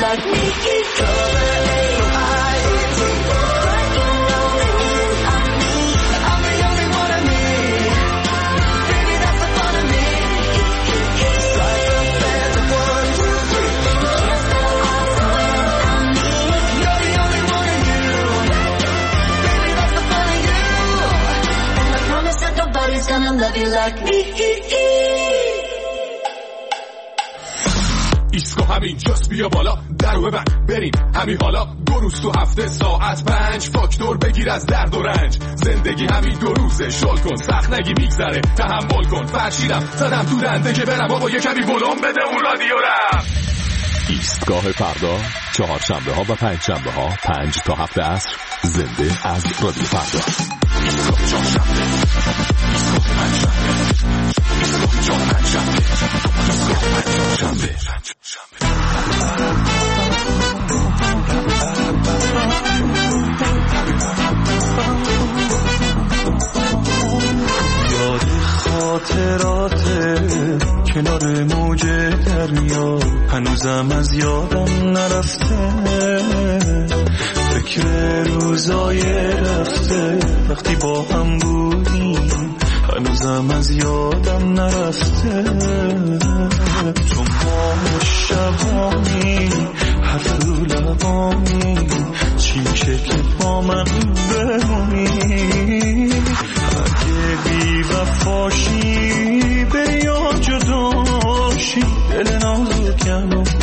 like me. Gonna love you like me. ایسکو همین جاست بیا بالا درو ببند بریم همین حالا 2 روز تو هفته ساعت 5 فاکتور بگیر از درد و رنج زندگی همین 2 روزه شل کن سخت نگی میگذره تحمل کن فرشیدم زدم تو دنده که برم بابا یه کمی ولوم بده اون رادیو رم. ایستگاه فردا 4 شنبه ها و 5 شنبه ها 5 تا 7 عصر زنده از رادیو فردا. ایستگاه 4 شنبه ایستگاه 5 شنبه ایستگاه 4 5 شنبه ایستگاه 5 شنبه یاد خاطرات کنار موج دریا هنوزم از یادم نرفته فکر روزای رفته وقتی با هم بودیم هنوزم از یادم نرفته تو ما شبانی حرف رو لبانی چی میشه که با من بمونی اگه بی وفاشی بری یا جداشی دل نازکم